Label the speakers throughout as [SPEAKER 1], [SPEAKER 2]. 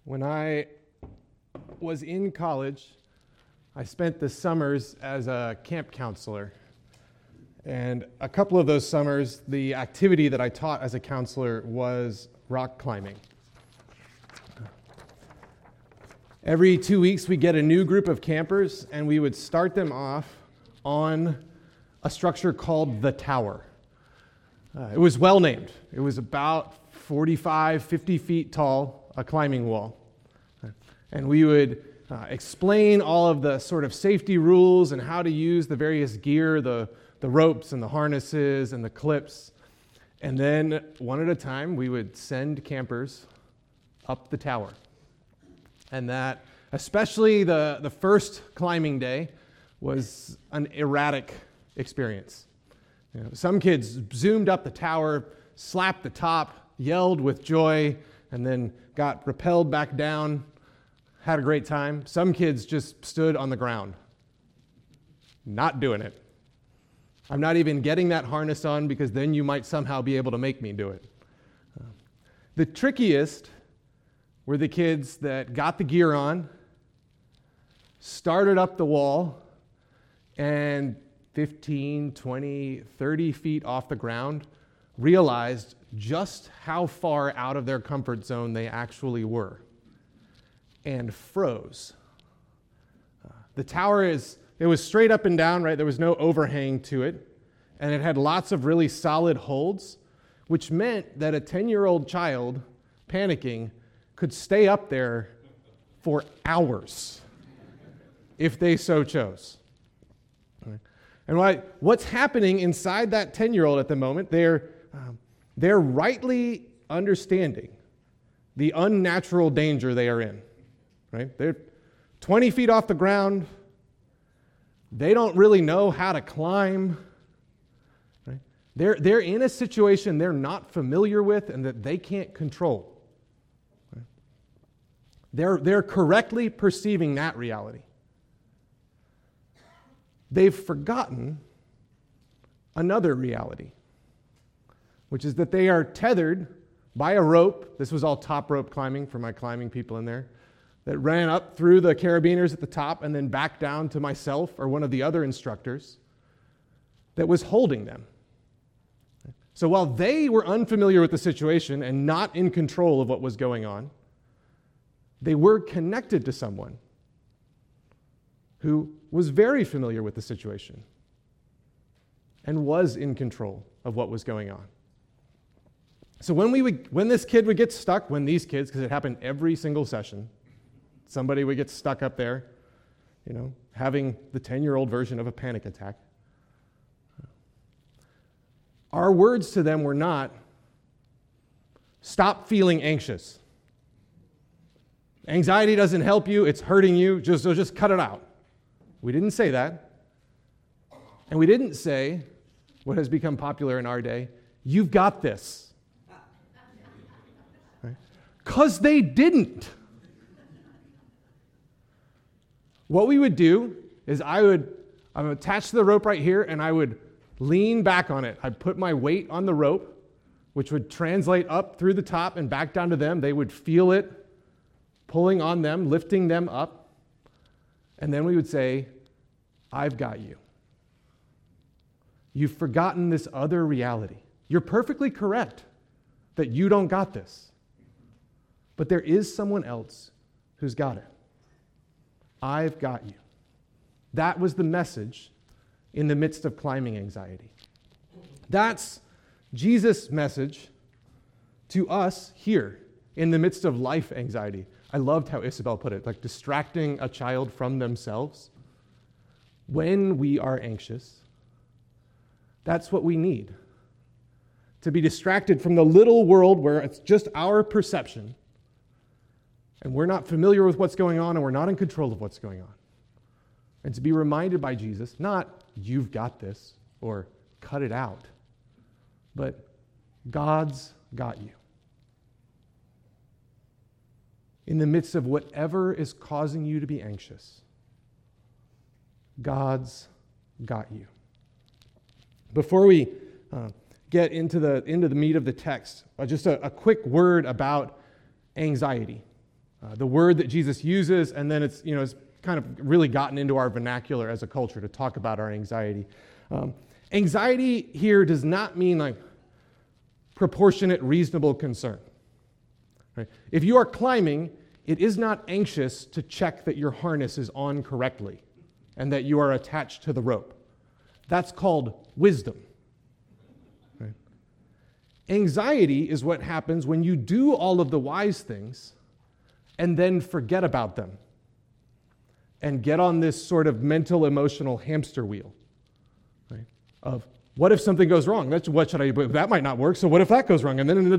[SPEAKER 1] When I was in college, I spent the summers as a camp counselor. And a couple of those summers, the activity that I taught as a counselor was rock climbing. Every 2 weeks, we get a new group of campers, and we would start them off on a structure called the Tower. It was well named. It was about 45, 50 feet tall, a climbing wall. And we would explain all of the sort of safety rules and how to use the various gear, the ropes and the harnesses and the clips. And then one at a time, we would send campers up the tower. And that, especially the first climbing day, was an erratic experience. You know, some kids zoomed up the tower, slapped the top, yelled with joy, and then got rappelled back down, had a great time. Some kids just stood on the ground, not doing it. I'm not even getting that harness on because then you might somehow be able to make me do it. The trickiest were the kids that got the gear on, started up the wall, and 15, 20, 30 feet off the ground, realized just how far out of their comfort zone they actually were, and froze. The tower it was straight up and down, right? There was no overhang to it, and it had lots of really solid holds, which meant that a 10-year-old child panicking could stay up there for hours if they so chose. And what's happening inside that 10-year-old at the moment, they're rightly understanding the unnatural danger they are in. Right? They're 20 feet off the ground. They don't really know how to climb. Right? They're in a situation they're not familiar with and that they can't control. Right? They're correctly perceiving that reality. They've forgotten another reality, which is that they are tethered by a rope. This was all top rope climbing for my climbing people in there. That ran up through the carabiners at the top and then back down to myself or one of the other instructors that was holding them. So while they were unfamiliar with the situation and not in control of what was going on, they were connected to someone who was very familiar with the situation and was in control of what was going on. So when this kid would get stuck, these kids, because it happened every single session, somebody would get stuck up there, having the 10-year-old version of a panic attack. Our words to them were not, stop feeling anxious. Anxiety doesn't help you, it's hurting you, just cut it out. We didn't say that. And we didn't say, what has become popular in our day, you've got this. Right? 'Cause they didn't. What we would do is I would attach to the rope right here, and I would lean back on it. I'd put my weight on the rope, which would translate up through the top and back down to them. They would feel it pulling on them, lifting them up. And then we would say, I've got you. You've forgotten this other reality. You're perfectly correct that you don't got this. But there is someone else who's got it. I've got you. That was the message in the midst of climbing anxiety. That's Jesus' message to us here in the midst of life anxiety. I loved how Isabel put it, like distracting a child from themselves. When we are anxious, that's what we need. To be distracted from the little world where it's just our perception and we're not familiar with what's going on and we're not in control of what's going on. And to be reminded by Jesus, not you've got this or cut it out, but God's got you. In the midst of whatever is causing you to be anxious, God's got you. Before we get into the meat of the text, just a quick word about anxiety. the word that Jesus uses, and then it's kind of really gotten into our vernacular as a culture to talk about our anxiety. Anxiety here does not mean like proportionate, reasonable concern. Right? If you are climbing, it is not anxious to check that your harness is on correctly and that you are attached to the rope. That's called wisdom. Right? Anxiety is what happens when you do all of the wise things and then forget about them and get on this sort of mental, emotional hamster wheel, right? Of what if something goes wrong? What should I do? That might not work, so what if that goes wrong? And then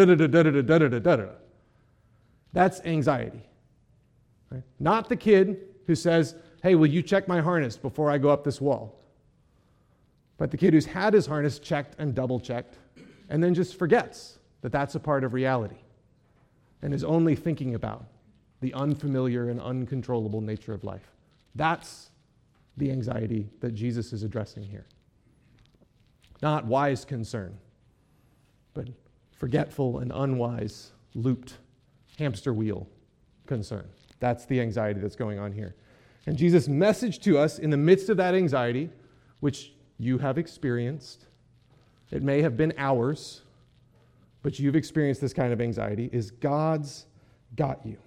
[SPEAKER 1] that's anxiety. Right? Not the kid who says, hey, will you check my harness before I go up this wall? But the kid who's had his harness checked and double-checked and then just forgets that that's a part of reality and is only thinking about the unfamiliar and uncontrollable nature of life. That's the anxiety that Jesus is addressing here. Not wise concern, but forgetful and unwise, looped hamster wheel concern. That's the anxiety that's going on here. And Jesus' message to us in the midst of that anxiety, which you have experienced, it may have been hours, but you've experienced this kind of anxiety, is God's got you.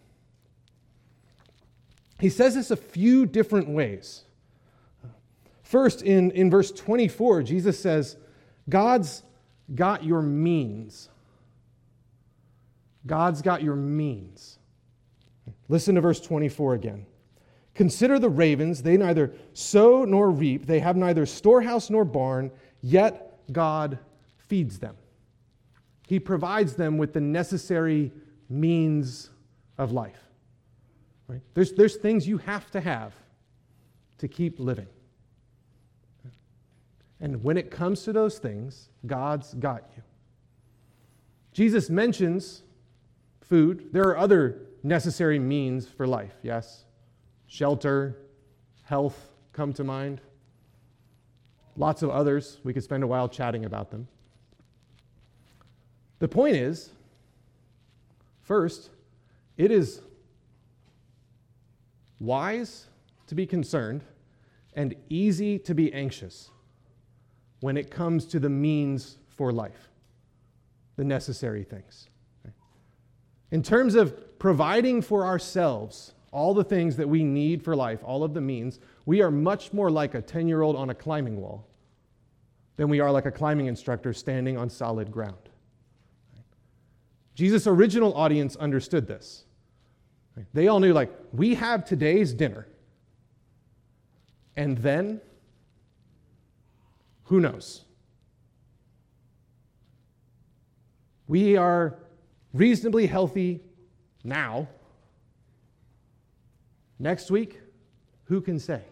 [SPEAKER 1] He says this a few different ways. First, in verse 24, Jesus says, God's got your means. God's got your means. Listen to verse 24 again. Consider the ravens, they neither sow nor reap, they have neither storehouse nor barn, yet God feeds them. He provides them with the necessary means of life. Right? There's things you have to keep living. And when it comes to those things, God's got you. Jesus mentions food. There are other necessary means for life, yes? Shelter, health come to mind. Lots of others. We could spend a while chatting about them. The point is, first, it is wise to be concerned and easy to be anxious when it comes to the means for life, the necessary things. In terms of providing for ourselves all the things that we need for life, all of the means, we are much more like a 10-year-old on a climbing wall than we are like a climbing instructor standing on solid ground. Jesus' original audience understood this. They all knew, like, we have today's dinner, and then, who knows? We are reasonably healthy now. Next week, who can say?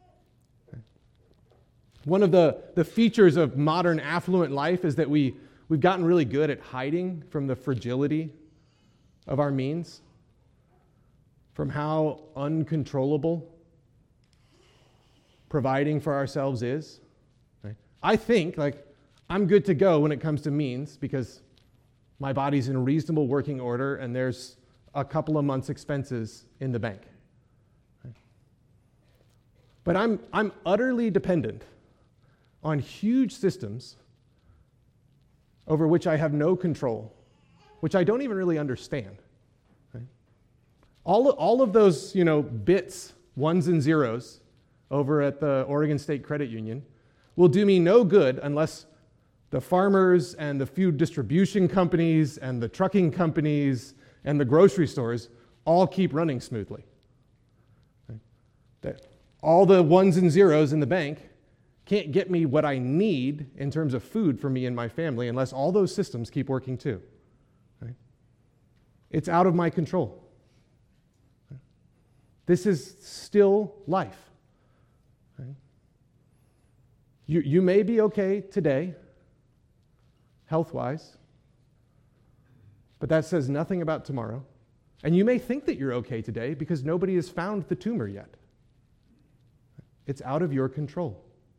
[SPEAKER 1] One of the features of modern affluent life is that we've gotten really good at hiding from the fragility of our means, from how uncontrollable providing for ourselves is. Right? I think, like, I'm good to go when it comes to means because my body's in reasonable working order and there's a couple of months' expenses in the bank. Right? But I'm utterly dependent on huge systems over which I have no control, which I don't even really understand. Right? All of those, bits, ones and zeros, over at the Oregon State Credit Union will do me no good unless the farmers and the food distribution companies and the trucking companies and the grocery stores all keep running smoothly. Right? That all the ones and zeros in the bank can't get me what I need in terms of food for me and my family unless all those systems keep working too. Right? It's out of my control. Right? This is still life. Right? You may be okay today, health-wise, but that says nothing about tomorrow. And you may think that you're okay today because nobody has found the tumor yet. It's out of your control.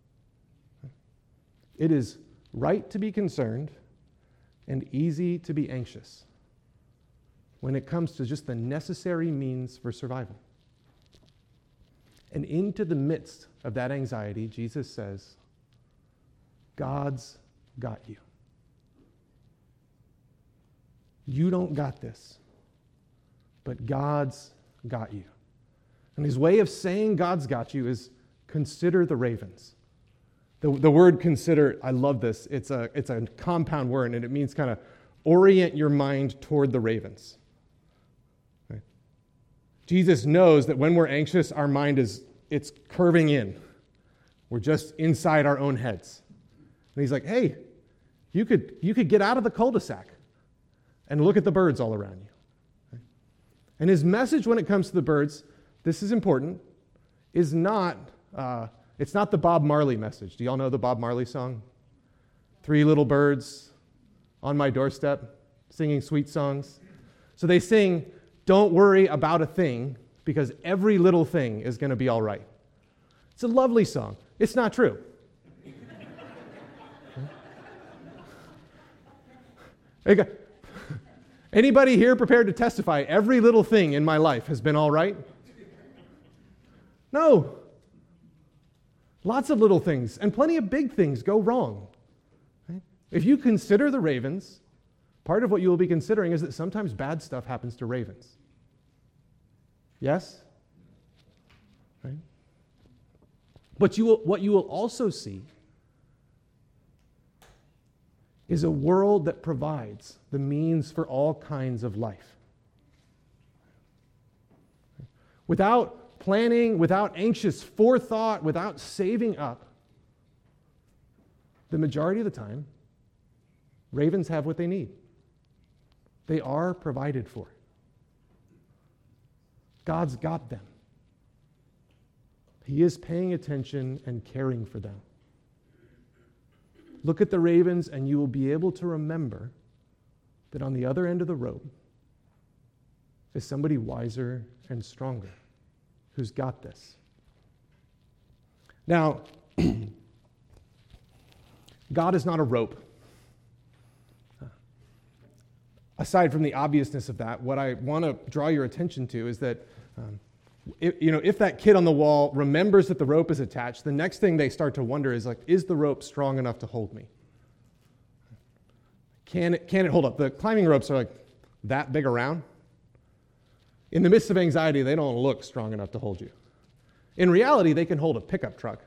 [SPEAKER 1] It is right to be concerned and easy to be anxious when it comes to just the necessary means for survival. And into the midst of that anxiety, Jesus says, God's got you. You don't got this, but God's got you. And his way of saying God's got you is consider the ravens. The word consider, I love this. It's a compound word, and it means kind of orient your mind toward the ravens. Right? Jesus knows that when we're anxious, our mind it's curving in. We're just inside our own heads. And he's like, hey, you could get out of the cul-de-sac and look at the birds all around you. Right? And his message when it comes to the birds, this is important, is not, it's not the Bob Marley message. Do y'all know the Bob Marley song? 3 little birds on my doorstep singing sweet songs. So they sing, don't worry about a thing because every little thing is going to be all right. It's a lovely song. It's not true. Anybody here prepared to testify every little thing in my life has been all right? No. Lots of little things and plenty of big things go wrong. Right? If you consider the ravens, part of what you will be considering is that sometimes bad stuff happens to ravens. Yes? Right? But what you will also see is a world that provides the means for all kinds of life. Without planning, without anxious forethought, without saving up, the majority of the time, ravens have what they need. They are provided for. God's got them. He is paying attention and caring for them. Look at the ravens and you will be able to remember that on the other end of the rope is somebody wiser and stronger who's got this. Now, God is not a rope. Aside from the obviousness of that, what I want to draw your attention to is that if that kid on the wall remembers that the rope is attached, the next thing they start to wonder is like, is the rope strong enough to hold me? Can it hold up? The climbing ropes are like that big around. In the midst of anxiety, they don't look strong enough to hold you. In reality, they can hold a pickup truck.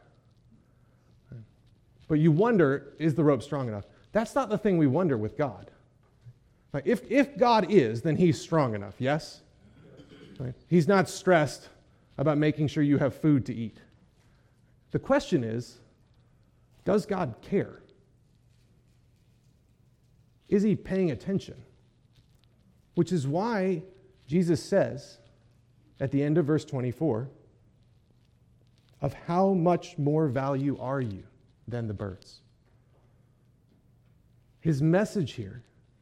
[SPEAKER 1] But you wonder, is the rope strong enough? That's not the thing we wonder with God. Like if God is, then he's strong enough, yes? Right? He's not stressed about making sure you have food to eat. The question is, does God care? Is he paying attention? Which is why Jesus says at the end of verse 24, of how much more value are you than the birds? His message here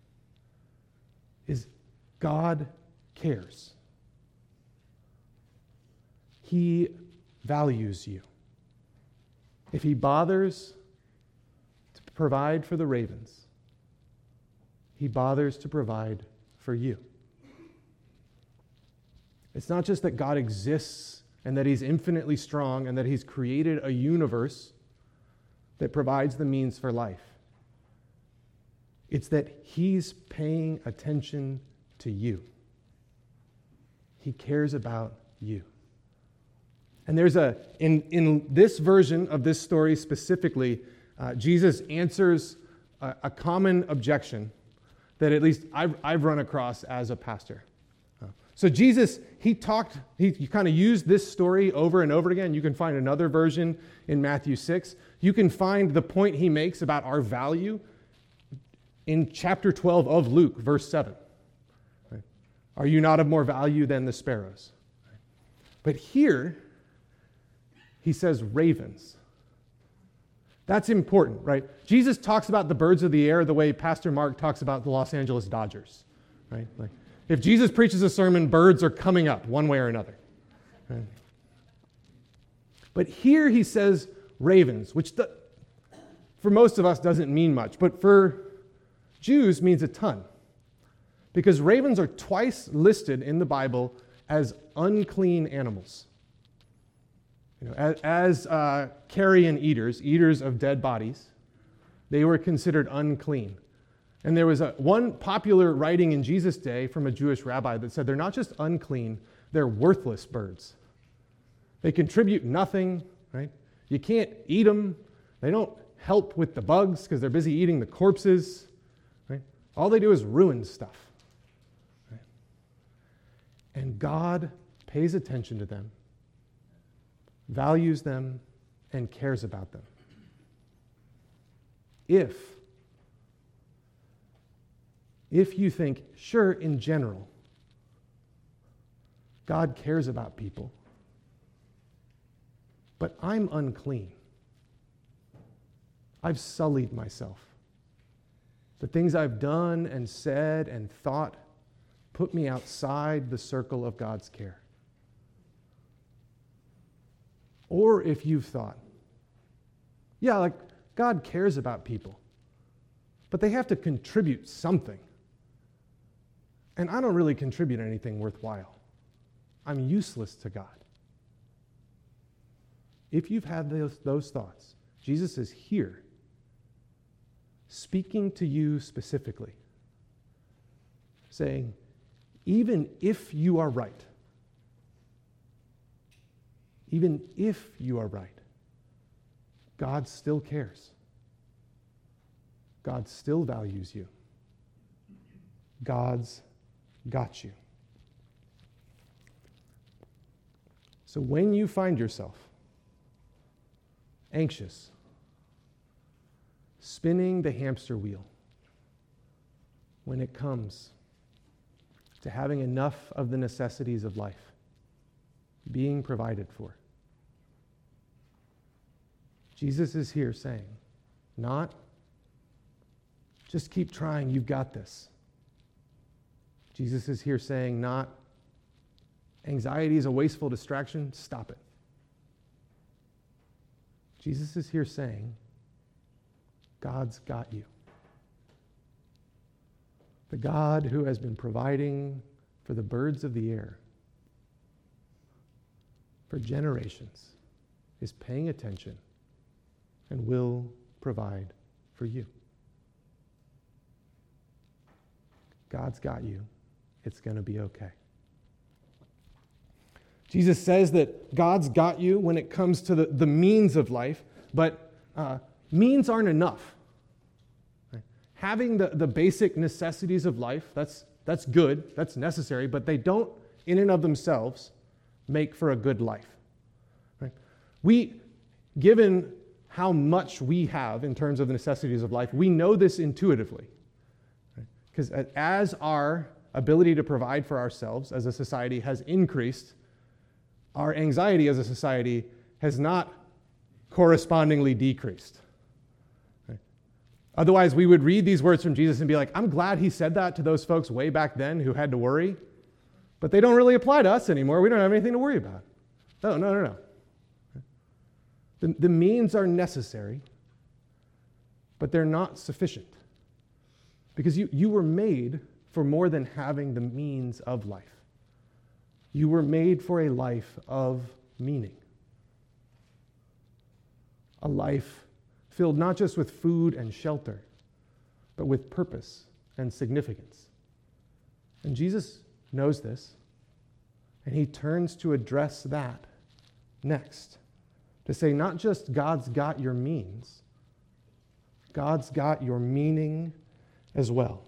[SPEAKER 1] is God cares. He values you. If he bothers to provide for the ravens, he bothers to provide for you. It's not just that God exists and that he's infinitely strong and that he's created a universe that provides the means for life. It's that he's paying attention to you. He cares about you. And there's in this version of this story specifically, Jesus answers a common objection that at least I've run across as a pastor. So Jesus, he kind of used this story over and over again. You can find another version in Matthew 6. You can find the point he makes about our value in chapter 12 of Luke, verse 7. Right? Are you not of more value than the sparrows? Right? But here, he says ravens. That's important, right? Jesus talks about the birds of the air the way Pastor Mark talks about the Los Angeles Dodgers, right? Like, if Jesus preaches a sermon, birds are coming up one way or another. Right? But here he says ravens, which for most of us doesn't mean much, but for Jews means a ton. because ravens are twice listed in the Bible as unclean animals. As carrion eaters, eaters of dead bodies, they were considered unclean. And there was one popular writing in Jesus' day from a Jewish rabbi that said they're not just unclean, they're worthless birds. They contribute nothing, right? You can't eat them. They don't help with the bugs because they're busy eating the corpses, right? All they do is ruin stuff. Right? And God pays attention to them, values them, and cares about them. If you think, sure, in general, God cares about people, but I'm unclean. I've sullied myself. The things I've done and said and thought put me outside the circle of God's care. Or if you've thought, yeah, like God cares about people, but they have to contribute something. And I don't really contribute anything worthwhile. I'm useless to God. If you've had those thoughts, Jesus is here, speaking to you specifically, saying, even if you are right, God still cares. God still values you. God's got you. So when you find yourself anxious, spinning the hamster wheel, when it comes to having enough of the necessities of life being provided for, Jesus is here saying, not just keep trying, you've got this. Jesus is here saying, not anxiety is a wasteful distraction, stop it. Jesus is here saying, God's got you. The God who has been providing for the birds of the air for generations is paying attention and will provide for you. God's got you. It's going to be okay. Jesus says that God's got you when it comes to the means of life, but means aren't enough. Right? Having the basic necessities of life, that's good, that's necessary, but they don't, in and of themselves, make for a good life. Right? Given how much we have in terms of the necessities of life, we know this intuitively. Because as our ability to provide for ourselves as a society has increased, our anxiety as a society has not correspondingly decreased. Right? Otherwise, we would read these words from Jesus and be like, I'm glad he said that to those folks way back then who had to worry, but they don't really apply to us anymore. We don't have anything to worry about. No. The means are necessary, but they're not sufficient. Because you were made for more than having the means of life. You were made for a life of meaning. A life filled not just with food and shelter, but with purpose and significance. And Jesus knows this, and he turns to address that next. To say not just God's got your means, God's got your meaning as well.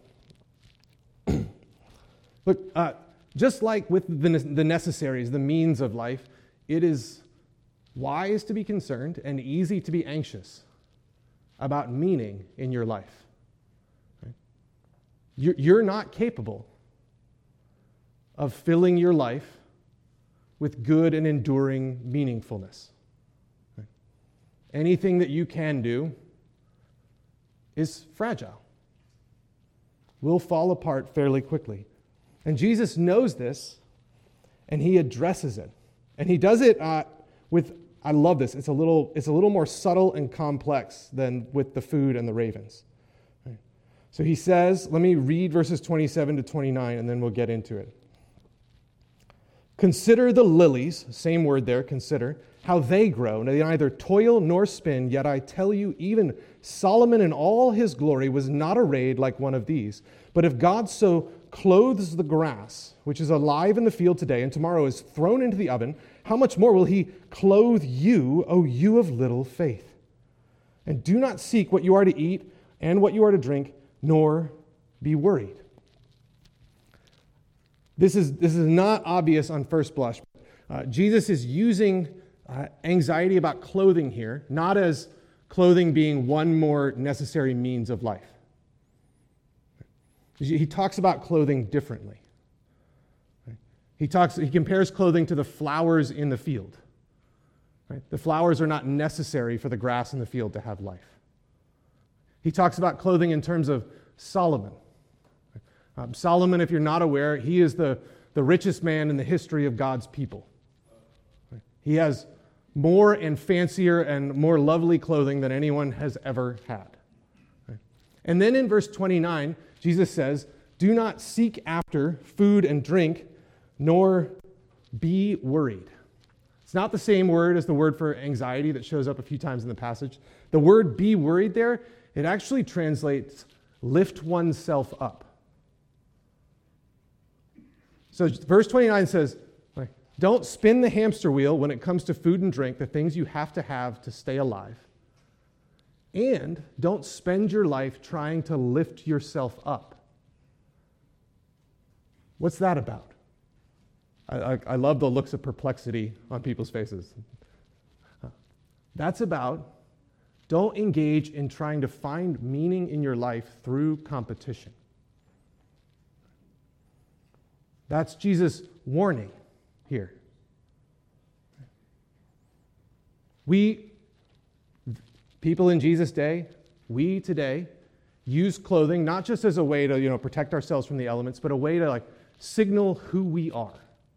[SPEAKER 1] Look, just like with the necessaries, the means of life, it is wise to be concerned and easy to be anxious about meaning in your life. Right? You're not capable of filling your life with good and enduring meaningfulness. Right? Anything that you can do is fragile, will fall apart fairly quickly. And Jesus knows this, and he addresses it. And he does it with, I love this, it's a little more subtle and complex than with the food and the ravens. Right? So he says, let me read verses 27 to 29, and then we'll get into it. Consider the lilies, same word there, consider, how they grow. They neither toil nor spin, yet I tell you, even Solomon in all his glory was not arrayed like one of these. But if God so clothes the grass, which is alive in the field today and tomorrow is thrown into the oven, how much more will he clothe you, O you of little faith? And do not seek what you are to eat and what you are to drink, nor be worried. This is not obvious on first blush. Jesus is using anxiety about clothing here, not as clothing being one more necessary means of life. He talks about clothing differently. He compares clothing to the flowers in the field. Right? The flowers are not necessary for the grass in the field to have life. He talks about clothing in terms of Solomon. Solomon, if you're not aware, he is the richest man in the history of God's people. He has more and fancier and more lovely clothing than anyone has ever had. And then in verse 29, Jesus says, do not seek after food and drink, nor be worried. It's not the same word as the word for anxiety that shows up a few times in the passage. The word be worried there, it actually translates lift oneself up. So verse 29 says, don't spin the hamster wheel when it comes to food and drink, the things you have to stay alive. And don't spend your life trying to lift yourself up. What's that about? I love the looks of perplexity on people's faces. That's about don't engage in trying to find meaning in your life through competition. That's Jesus' warning here. People in Jesus' day, we today use clothing not just as a way to protect ourselves from the elements, but a way to signal who we are.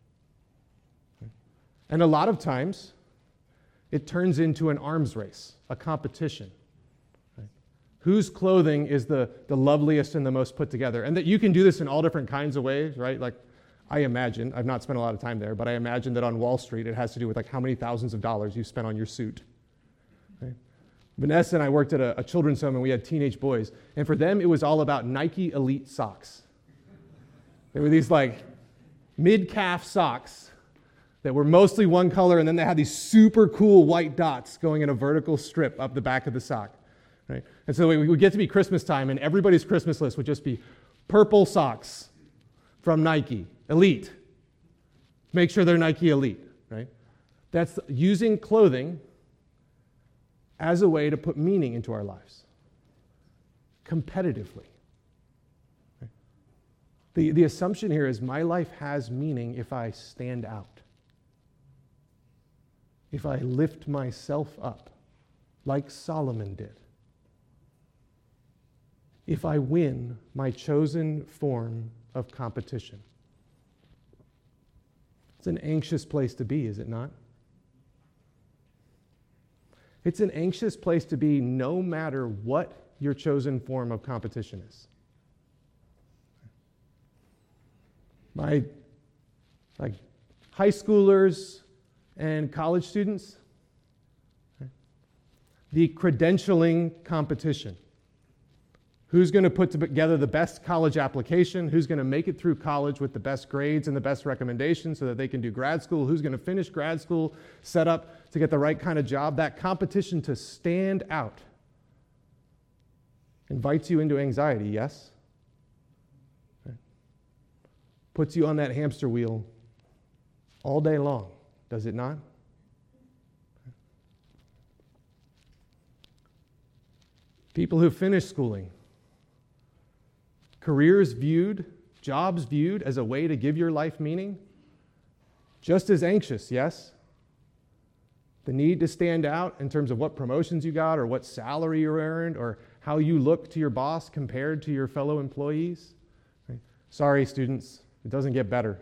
[SPEAKER 1] And a lot of times, it turns into an arms race, a competition. Right? Whose clothing is the loveliest and the most put together? And that you can do this in all different kinds of ways, right? I imagine, I've not spent a lot of time there, but I imagine that on Wall Street, it has to do with how many thousands of dollars you spent on your suit. Right? Vanessa and I worked at a children's home, and we had teenage boys. And for them, it was all about Nike Elite socks. They were these mid-calf socks that were mostly one color, and then they had these super cool white dots going in a vertical strip up the back of the sock. Right? And so we would get to be Christmas time, and everybody's Christmas list would just be purple socks from Nike Elite. Make sure they're Nike Elite. Right? That's using clothing as a way to put meaning into our lives, competitively. Right? The assumption here is my life has meaning if I stand out. If I lift myself up, like Solomon did. If I win my chosen form of competition. It's an anxious place to be, is it not? It's an anxious place to be no matter what your chosen form of competition is. My high schoolers and college students, the credentialing competition. Who's going to put together the best college application? Who's going to make it through college with the best grades and the best recommendations so that they can do grad school? Who's going to finish grad school, set up to get the right kind of job? That competition to stand out invites you into anxiety, yes? Puts you on that hamster wheel all day long. Does it not? People who finish schooling, careers viewed, jobs viewed as a way to give your life meaning, just as anxious, yes? The need to stand out in terms of what promotions you got or what salary you earned or how you look to your boss compared to your fellow employees. Right? Sorry, students, it doesn't get better.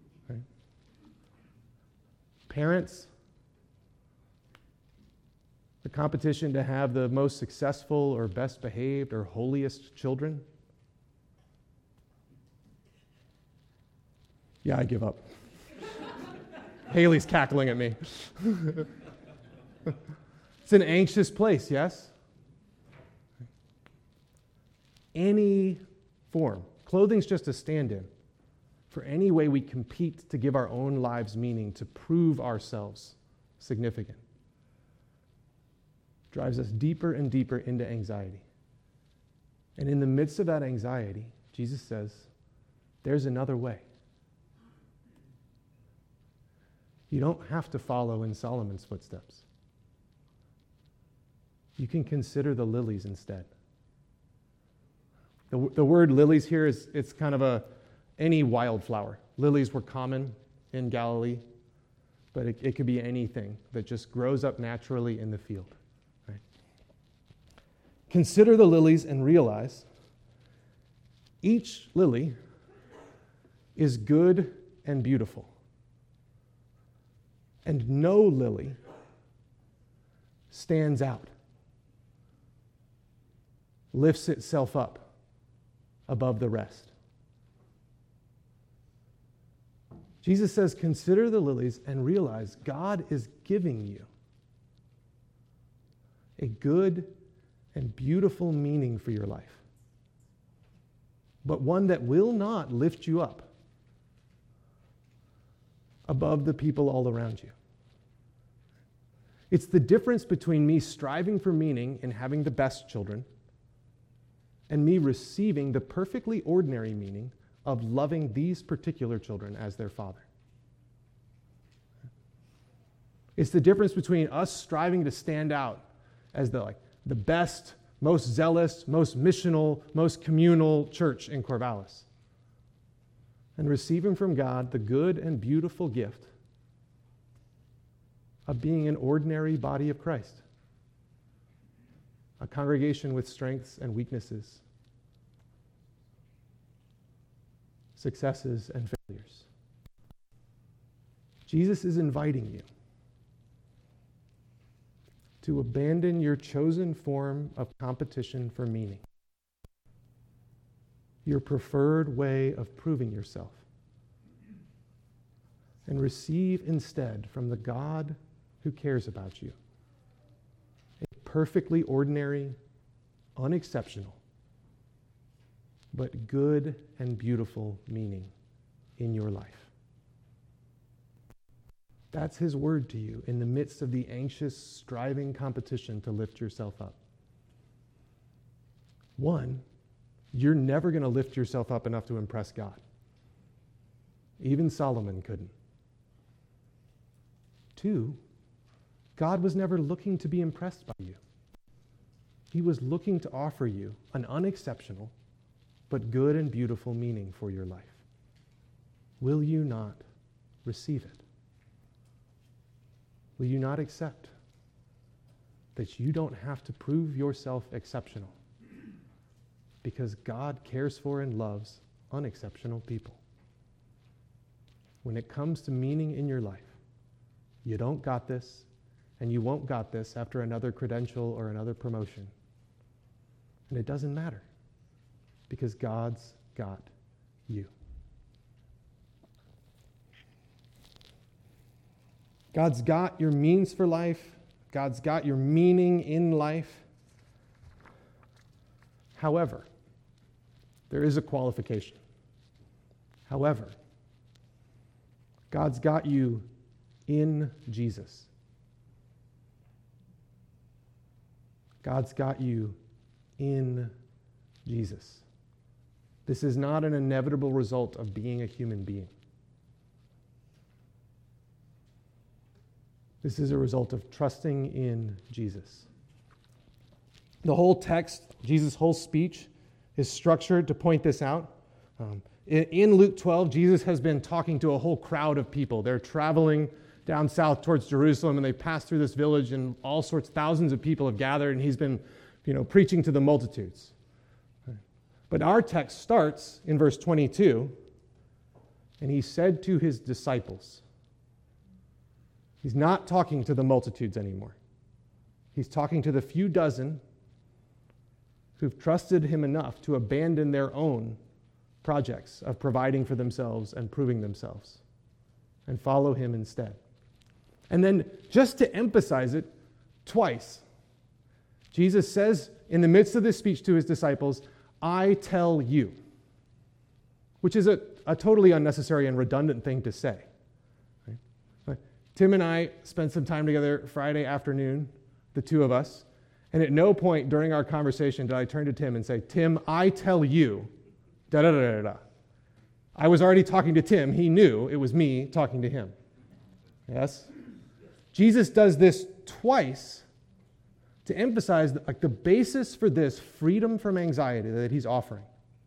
[SPEAKER 1] Parents, The competition to have the most successful or best behaved or holiest children? Yeah, I give up. Haley's cackling at me. It's an anxious place, yes? Any form. Clothing's just a stand-in for any way we compete to give our own lives meaning, to prove ourselves significant. Drives us deeper and deeper into anxiety. And in the midst of that anxiety, Jesus says, there's another way. You don't have to follow in Solomon's footsteps. You can consider the lilies instead. The word lilies here it's kind of any wildflower. Lilies were common in Galilee, but it could be anything that just grows up naturally in the field. Right? Consider the lilies and realize each lily is good and beautiful. And no lily stands out, lifts itself up above the rest. Jesus says, consider the lilies and realize God is giving you a good and beautiful meaning for your life, but one that will not lift you up above the people all around you. It's the difference between me striving for meaning in having the best children and me receiving the perfectly ordinary meaning of loving these particular children as their father. It's the difference between us striving to stand out as the best, most zealous, most missional, most communal church in Corvallis, and receiving from God the good and beautiful gift of being an ordinary body of Christ, a congregation with strengths and weaknesses, successes and failures. Jesus is inviting you to abandon your chosen form of competition for meaning, your preferred way of proving yourself, and receive instead from the God who cares about you a perfectly ordinary, unexceptional, but good and beautiful meaning in your life. That's his word to you in the midst of the anxious, striving competition to lift yourself up. One, you're never going to lift yourself up enough to impress God. Even Solomon couldn't. Two, God was never looking to be impressed by you. He was looking to offer you an unexceptional but good and beautiful meaning for your life. Will you not receive it? Will you not accept that you don't have to prove yourself exceptional because God cares for and loves unexceptional people? When it comes to meaning in your life, you don't got this, and you won't got this after another credential or another promotion. And it doesn't matter, because God's got you. God's got your means for life. God's got your meaning in life. However, there is a qualification. However, God's got you in Jesus. God's got you in Jesus. This is not an inevitable result of being a human being. This is a result of trusting in Jesus. The whole text, Jesus' whole speech, is structured to point this out. In Luke 12, Jesus has been talking to a whole crowd of people. They're traveling down south towards Jerusalem, and they pass through this village, and all sorts, thousands of people have gathered, and he's been, preaching to the multitudes. But our text starts in verse 22, and he said to his disciples. He's not talking to the multitudes anymore. He's talking to the few dozen who've trusted him enough to abandon their own projects of providing for themselves and proving themselves and follow him instead. And then, just to emphasize it, twice, Jesus says in the midst of this speech to his disciples, I tell you, which is a totally unnecessary and redundant thing to say. Right? Tim and I spent some time together Friday afternoon, the two of us, and at no point during our conversation did I turn to Tim and say, Tim, I tell you, da-da-da-da-da. I was already talking to Tim. He knew it was me talking to him. Yes? Jesus does this twice to emphasize that, the basis for this freedom from anxiety that he's offering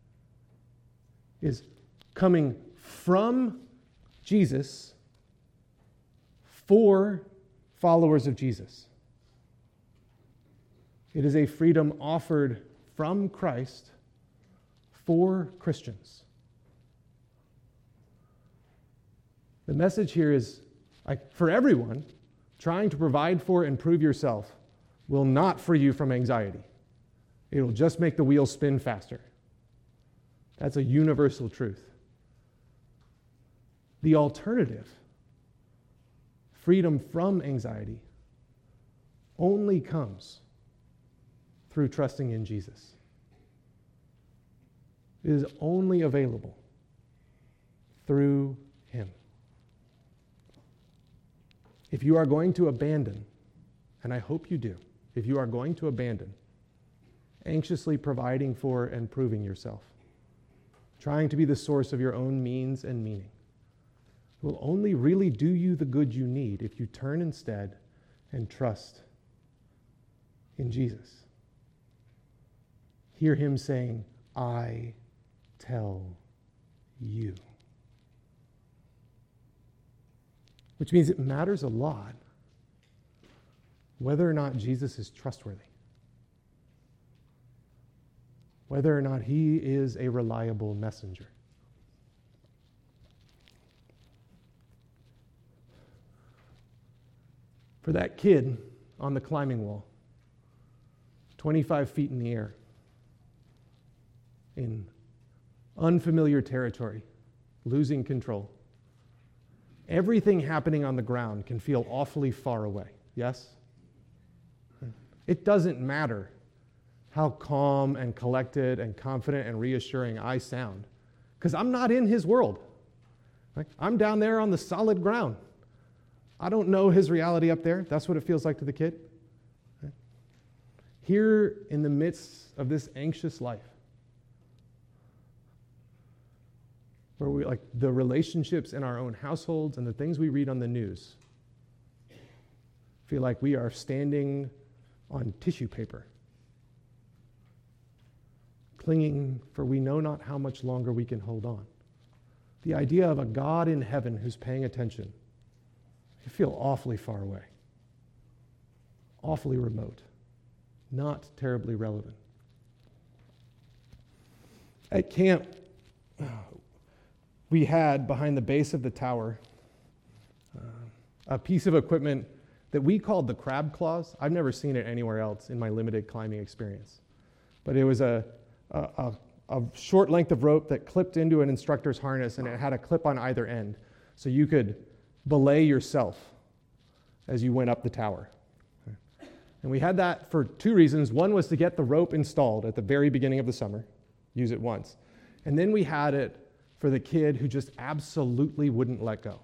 [SPEAKER 1] is coming from Jesus for followers of Jesus. It is a freedom offered from Christ for Christians. The message here is, for everyone, trying to provide for and prove yourself will not free you from anxiety. It will just make the wheels spin faster. That's a universal truth. The alternative, freedom from anxiety, only comes through trusting in Jesus. It is only available through him. If you are going to abandon, and I hope you do, if you are going to abandon anxiously providing for and proving yourself, trying to be the source of your own means and meaning, it will only really do you the good you need if you turn instead and trust in Jesus. Hear him saying, I tell you. Which means it matters a lot whether or not Jesus is trustworthy, whether or not he is a reliable messenger. For that kid on the climbing wall, 25 feet in the air, in unfamiliar territory, losing control, everything happening on the ground can feel awfully far away, yes? It doesn't matter how calm and collected and confident and reassuring I sound, because I'm not in his world. I'm down there on the solid ground. I don't know his reality up there. That's what it feels like to the kid. Here in the midst of this anxious life, where we the relationships in our own households and the things we read on the news feel like we are standing on tissue paper, clinging for we know not how much longer we can hold on. The idea of a God in heaven who's paying attention, you feel awfully far away, awfully remote, not terribly relevant. At camp, we had behind the base of the tower a piece of equipment that we called the crab claws. I've never seen it anywhere else in my limited climbing experience. But it was a short length of rope that clipped into an instructor's harness, and it had a clip on either end. So you could belay yourself as you went up the tower. And we had that for two reasons. One was to get the rope installed at the very beginning of the summer, use it once. And then we had it for the kid who just absolutely wouldn't let go.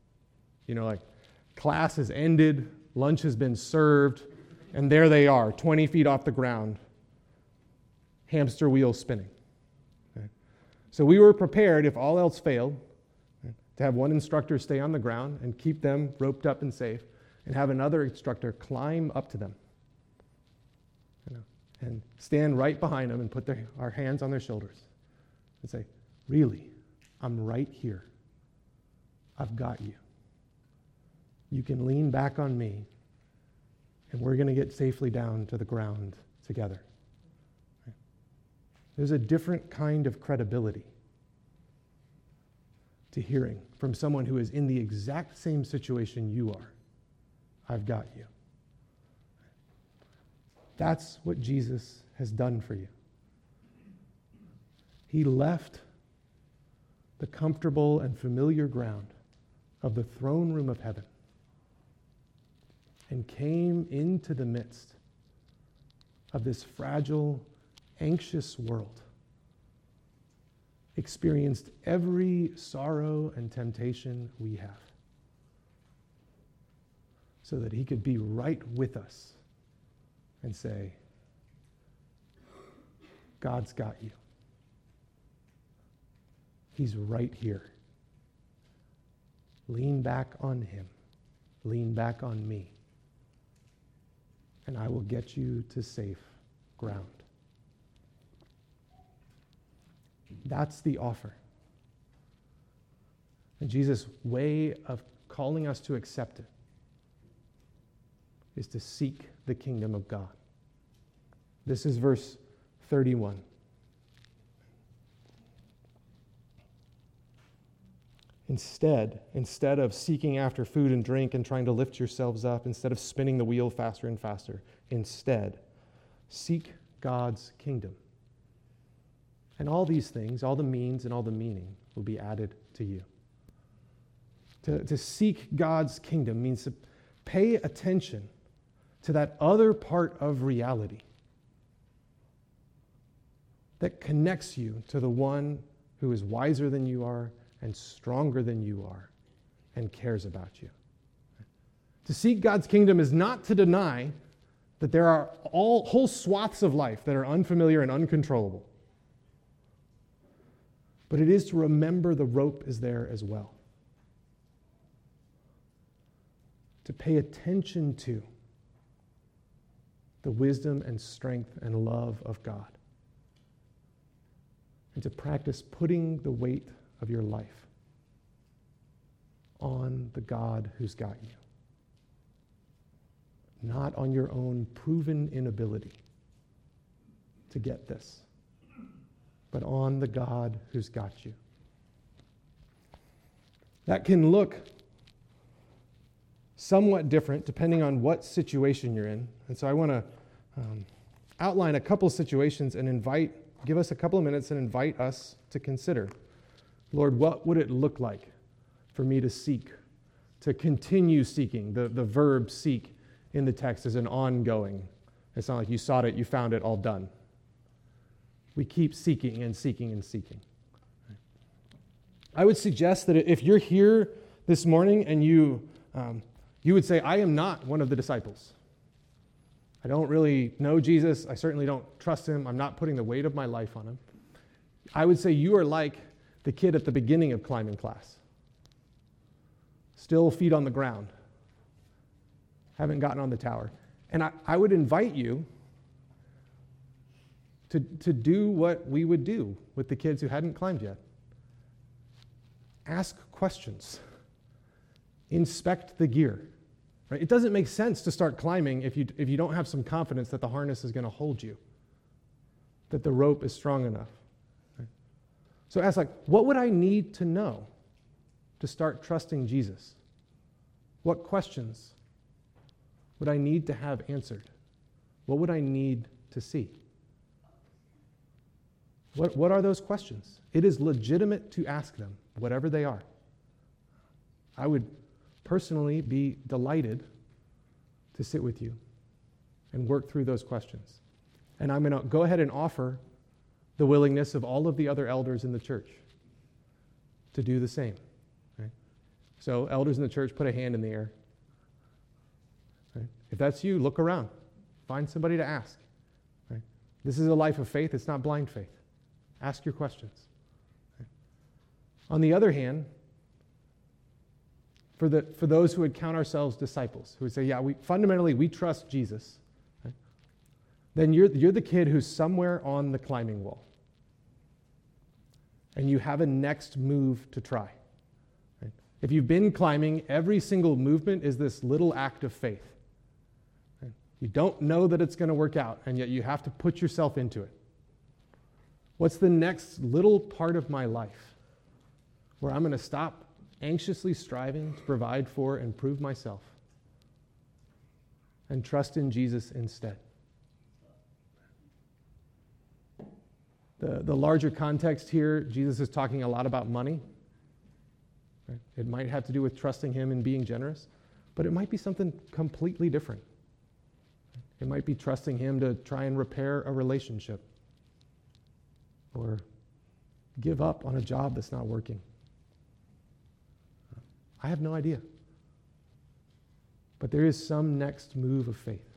[SPEAKER 1] Class has ended, lunch has been served, and there they are, 20 feet off the ground, hamster wheel spinning. Okay. So we were prepared, if all else failed, to have one instructor stay on the ground and keep them roped up and safe, and have another instructor climb up to them, and stand right behind them and put our hands on their shoulders and say, really, I'm right here. I've got you. You can lean back on me, and we're going to get safely down to the ground together. There's a different kind of credibility to hearing from someone who is in the exact same situation you are. I've got you. That's what Jesus has done for you. He left the comfortable and familiar ground of the throne room of heaven and came into the midst of this fragile, anxious world, experienced every sorrow and temptation we have, so that he could be right with us and say, God's got you. He's right here. Lean back on him. Lean back on me. And I will get you to safe ground. That's the offer. And Jesus' way of calling us to accept it is to seek the kingdom of God. This is verse 31. Instead of seeking after food and drink and trying to lift yourselves up, instead of spinning the wheel faster and faster, instead, seek God's kingdom. And all these things, all the means and all the meaning will be added to you. To seek God's kingdom means to pay attention to that other part of reality that connects you to the one who is wiser than you are and stronger than you are and cares about you. To seek God's kingdom is not to deny that there are whole swaths of life that are unfamiliar and uncontrollable. But it is to remember the rope is there as well. To pay attention to the wisdom and strength and love of God. And to practice putting the weight of your life on the God who's got you. Not on your own proven inability to get this, but on the God who's got you. That can look somewhat different depending on what situation you're in. And so I want to outline a couple situations and give us a couple of minutes and invite us to consider, Lord, what would it look like for me to seek, to continue seeking? The verb seek in the text is an ongoing. It's not like you sought it, you found it, all done. We keep seeking and seeking and seeking. I would suggest that if you're here this morning and you would say, I am not one of the disciples. I don't really know Jesus. I certainly don't trust him. I'm not putting the weight of my life on him. I would say you are like the kid at the beginning of climbing class. Still feet on the ground. Haven't gotten on the tower. And I would invite you to do what we would do with the kids who hadn't climbed yet. Ask questions. Inspect the gear. Right? It doesn't make sense to start climbing if you don't have some confidence that the harness is going to hold you, that the rope is strong enough. Right? So ask, what would I need to know to start trusting Jesus? What questions would I need to have answered? What would I need to see? What are those questions? It is legitimate to ask them, whatever they are. I would personally be delighted to sit with you and work through those questions. And I'm going to go ahead and offer the willingness of all of the other elders in the church to do the same. Right? So elders in the church, put a hand in the air. Right? If that's you, look around. Find somebody to ask. Right? This is a life of faith. It's not blind faith. Ask your questions. Right? On the other hand, for those who would count ourselves disciples, who would say, yeah, we trust Jesus, right? Then you're the kid who's somewhere on the climbing wall. And you have a next move to try. Right? If you've been climbing, every single movement is this little act of faith. Right? You don't know that it's going to work out, and yet you have to put yourself into it. What's the next little part of my life where I'm going to stop anxiously striving to provide for and prove myself and trust in Jesus instead? The larger context here, Jesus is talking a lot about money. Right? It might have to do with trusting him and being generous, but it might be something completely different. It might be trusting him to try and repair a relationship or give up on a job that's not working. I have no idea. But there is some next move of faith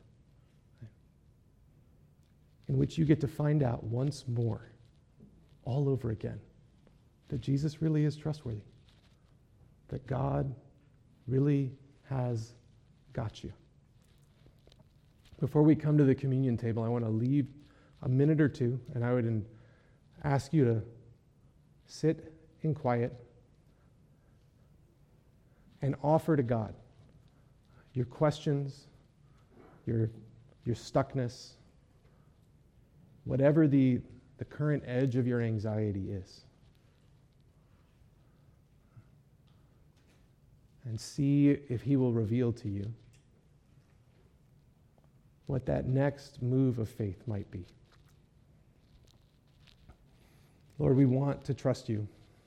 [SPEAKER 1] in which you get to find out once more, all over again, that Jesus really is trustworthy, that God really has got you. Before we come to the communion table, I want to leave a minute or two, and I would ask you to sit in quiet and offer to God your questions, your stuckness, whatever the current edge of your anxiety is. And see if he will reveal to you what that next move of faith might be. Lord, we want to trust you.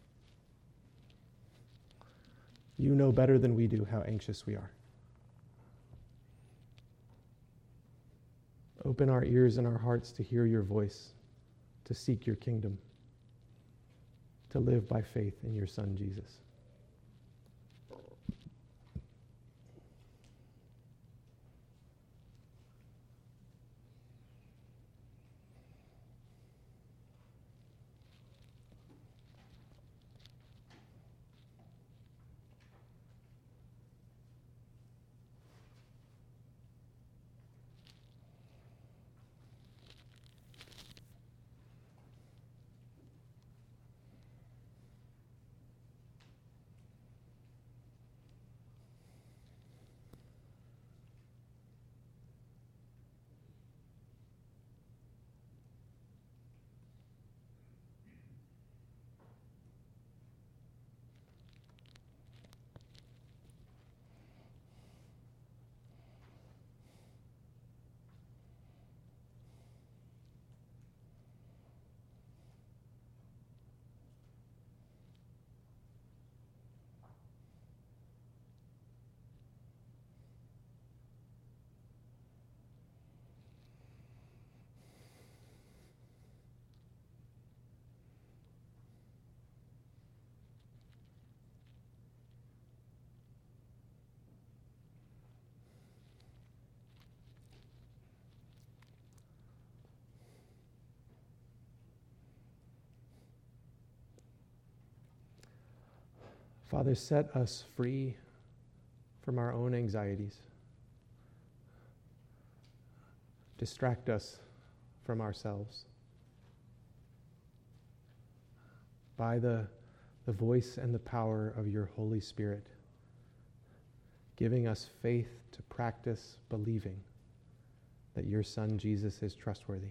[SPEAKER 1] You know better than we do how anxious we are. Open our ears and our hearts to hear your voice, to seek your kingdom, to live by faith in your Son, Jesus. Father, set us free from our own anxieties. Distract us from ourselves. By the voice and the power of your Holy Spirit, giving us faith to practice believing that your Son Jesus is trustworthy,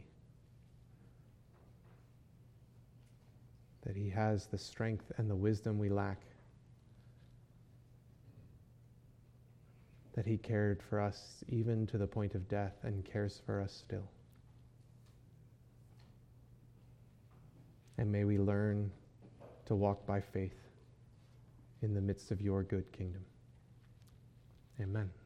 [SPEAKER 1] that he has the strength and the wisdom we lack, that he cared for us even to the point of death and cares for us still. And may we learn to walk by faith in the midst of your good kingdom. Amen.